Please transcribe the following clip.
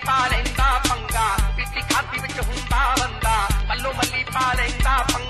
ਪਾ ਲੈਂਦਾ ਪੰਗਾ, ਪੀਤੀ ਖਾਦੀ ਵਿੱਚ ਹੁੰਦਾ ਬੰਦਾ, ਮੱਲੋ ਮੱਲੀ ਪਾ ਲੈਂਦਾ ਪੰਗਾ।